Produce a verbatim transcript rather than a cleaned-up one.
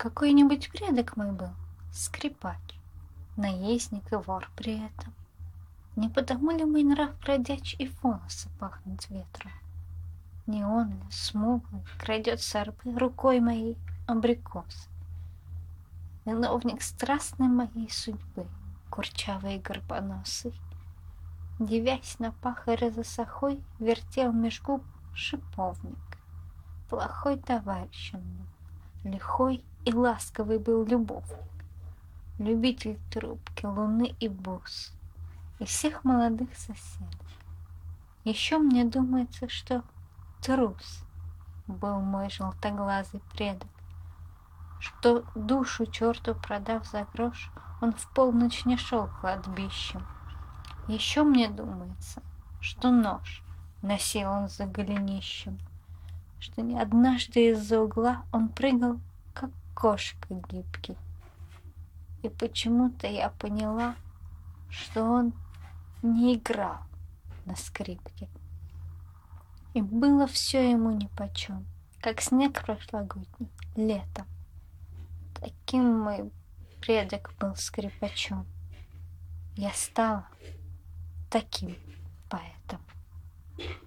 Какой-нибудь предок мой был, скрипач, наездник и вор при этом. Не потому ли мой нрав бродяч и волосы пахнут ветром? Не он ли, смуглый, крадет с арбы рукой моей абрикосы? Виновник страстной моей судьбы, курчавый и горбоносый, девясь на пахаря за сахой, вертел меж губ шиповник. Плохой товарищ он был, лихой и ласковый был любовник, любитель трубки, луны и бус, и всех молодых соседей. Еще мне думается, что трус был мой желтоглазый предок, что душу черту продав за грош, он в полночь не шел кладбищем. Еще мне думается, что нож носил он за голенищем, что не однажды из-за угла он прыгал, как кошка гибкий. И почему-то я поняла, что он не играл на скрипке. И было все ему нипочем, как снег прошлогодний, летом. Таким мой предок был скрипачом. Я стала таким поэтом.